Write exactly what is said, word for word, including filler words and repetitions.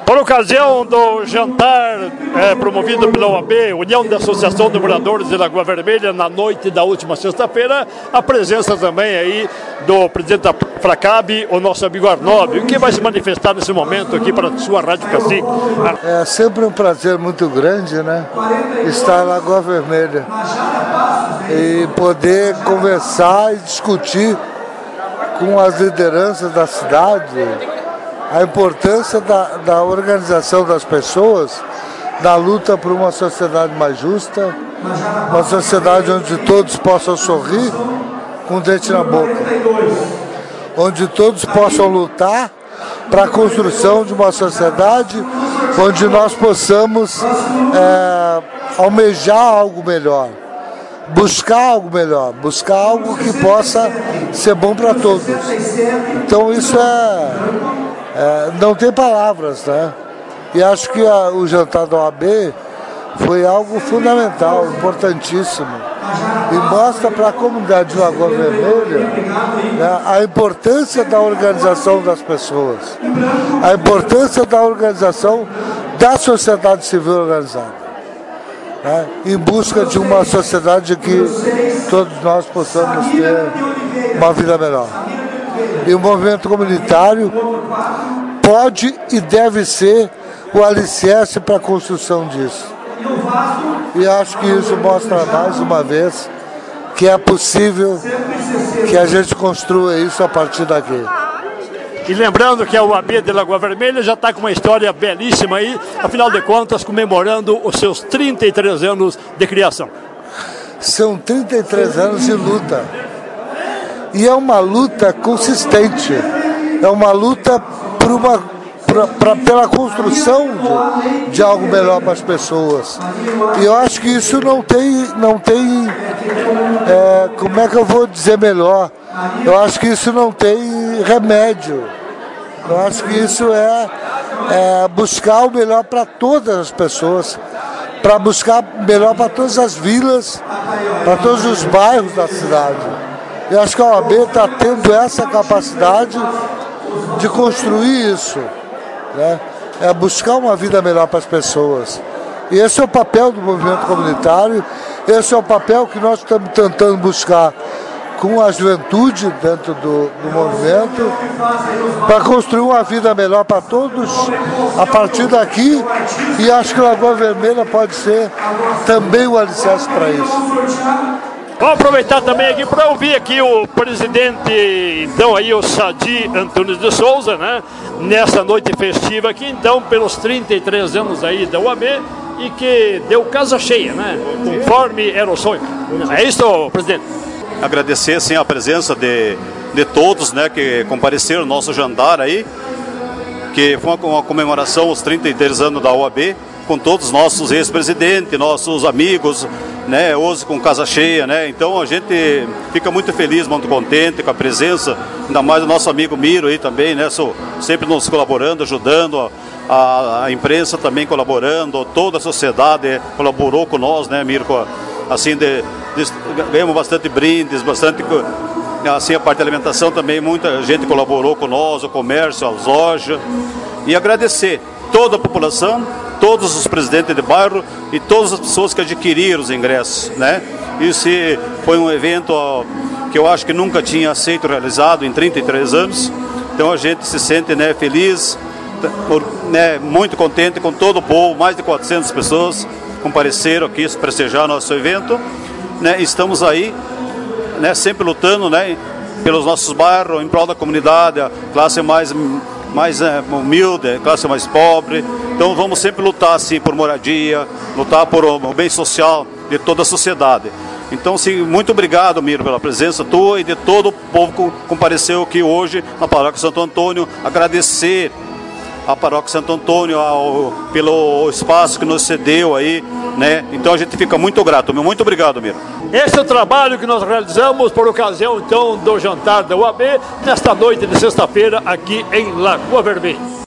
Por ocasião do jantar é, promovido pela O A B, União da Associação de Moradores de Lagoa Vermelha, na noite da última sexta-feira, a presença também aí do presidente da Fracab, o nosso amigo Arnóbio, que vai se manifestar nesse momento aqui para a sua Rádio Cacique. É sempre um prazer muito grande, né, estar na Lagoa Vermelha e poder conversar e discutir com as lideranças da cidade a importância da, da organização das pessoas na luta por uma sociedade mais justa, uma sociedade onde todos possam sorrir com o dente na boca, onde todos possam lutar para a construção de uma sociedade onde nós possamos é, almejar algo melhor, buscar algo melhor, buscar algo que possa ser bom para todos. Então isso é, é, não tem palavras, né? E acho que a, o jantar da O A B foi algo fundamental, importantíssimo, e mostra para a comunidade de Lagoa Vermelha, né, a importância da organização das pessoas, a importância da organização da sociedade civil organizada, né, em busca de uma sociedade que todos nós possamos ter uma vida melhor. E o movimento comunitário pode e deve ser o alicerce para a construção disso. E acho que isso mostra mais uma vez que é possível que a gente construa isso a partir daqui. E lembrando que a O A B de Lagoa Vermelha já está com uma história belíssima aí, afinal de contas, comemorando os seus trinta e três anos de criação. São trinta e três anos de luta. E é uma luta consistente. É uma luta por uma Pra, pra, pela construção de, de algo melhor para as pessoas. E eu acho que isso não tem, não tem é, como é que eu vou dizer melhor? Eu acho que isso não tem remédio. Eu acho que isso é, é buscar o melhor para todas as pessoas, para buscar o melhor para todas as vilas, para todos os bairros da cidade. Eu acho que a O A B está tendo essa capacidade de construir isso. Né? É buscar uma vida melhor para as pessoas. E esse é o papel do movimento comunitário, esse é o papel que nós estamos tentando buscar com a juventude dentro do, do movimento, para construir uma vida melhor para todos a partir daqui, e acho que Lagoa Vermelha pode ser também o alicerce para isso. Vamos aproveitar também aqui para ouvir aqui o presidente, então aí o Sadi Antunes de Souza, né? Nessa noite festiva aqui, então, pelos trinta e três anos aí da O A B, e que deu casa cheia, né? Conforme era o sonho. É isso, presidente? Agradecer, sim, a presença de, de todos, né, que compareceram no nosso jantar aí, que foi uma, uma comemoração aos trinta e três anos da O A B, com todos os nossos ex-presidentes, nossos amigos, né, hoje com casa cheia, né, então a gente fica muito feliz, muito contente com a presença, ainda mais do nosso amigo Miro aí também, né, so, sempre nos colaborando, ajudando, a, a, a imprensa também colaborando, toda a sociedade colaborou com nós, né, Miro, assim, de, de, ganhamos bastante brindes, bastante, assim, a parte da alimentação também, muita gente colaborou com nós, o comércio, as lojas, e agradecer toda a população, todos os presidentes de bairro e todas as pessoas que adquiriram os ingressos, né? Isso foi um evento ó, que eu acho que nunca tinha sido realizado em trinta e três anos, então a gente se sente, né, feliz, né, muito contente com todo o povo, mais de quatrocentas pessoas compareceram aqui prestigiar nosso evento, né? Estamos aí, né, sempre lutando, né, pelos nossos bairros, em prol da comunidade, a classe mais mais é, humilde, classe mais pobre. Então vamos sempre lutar assim por moradia, lutar por o bem social de toda a sociedade. Então, sim, muito obrigado, Miro, pela presença tua e de todo o povo que compareceu aqui hoje na Paróquia Santo Antônio. Agradecer à Paróquia Santo Antônio ao, pelo espaço que nos cedeu aí, né? Então a gente fica muito grato. Muito obrigado, Miro. Esse é o trabalho que nós realizamos por ocasião, então, do jantar da O A B, nesta noite de sexta-feira, aqui em Lagoa Vermelha.